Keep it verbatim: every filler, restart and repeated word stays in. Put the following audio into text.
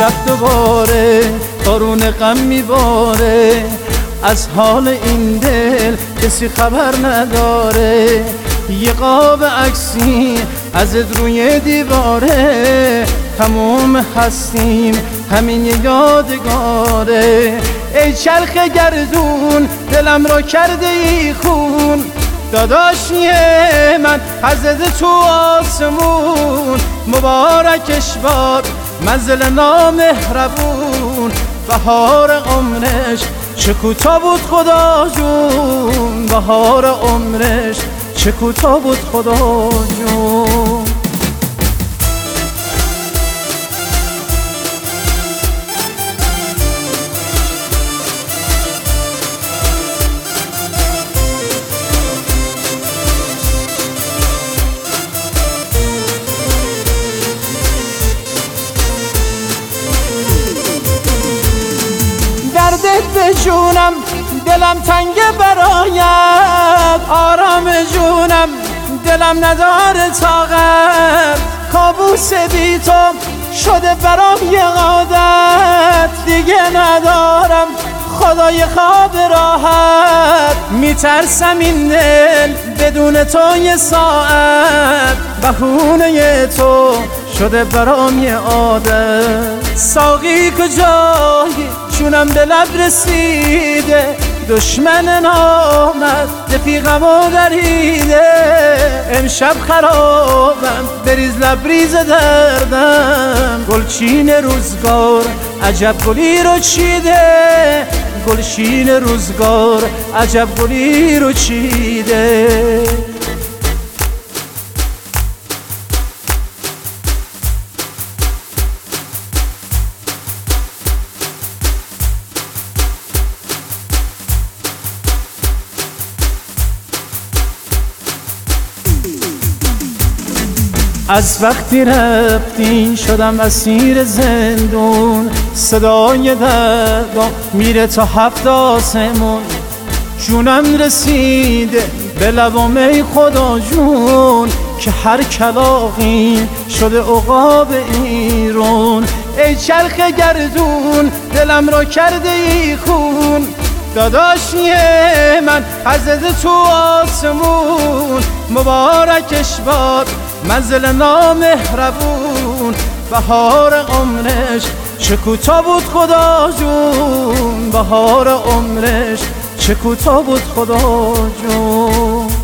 امشب دوباره بارون غم میباره، از حال این دل کسی خبر نداره. یه قاب عکسی ازت روی دیواره، تموم هستیم همین یه یادگاره. ای چرخ گردون دلم را کرده ای خون، داداشی من حضرت تو آسمون. مبارکش باد منزل نامهربون، بهار عمرش چه کوتاه بود خدا جون، بهار عمرش چه کوتاه بود خدا جون. دردت به جونم دلم تنگ برایت، آرام جونم دلم نداره طاقت. کابوس بی تو شده برام یه عادت، دیگه ندارم خدای خواب راحت. میترسم این دل بدون تو یه ساعت، بهونه تو شده برام یه عادت. ساقی کجایی جونم به لب رسیده، دشمن نامد رفیقم و دریده. امشب خرابم بریز لبریز دردم، گلچین روزگار عجب گلی رو چیده، گلچین روزگار عجب گلی رو چیده. از وقتی رفتی شدم اسیر زندون، صدای دردا میره تا هفت آسمون. جونم رسیده به لبام ای خدا جون، که هر کلاغی شده عقاب ایرون. ای چرخ گردون دلم را کرده ای خون، داداشی من حضرت تو آسمون. مبارکش باد منزل نامهربون، بهار عمرش چه کوتاه بود خدا جون، بهار عمرش چه کوتاه بود خدا جون.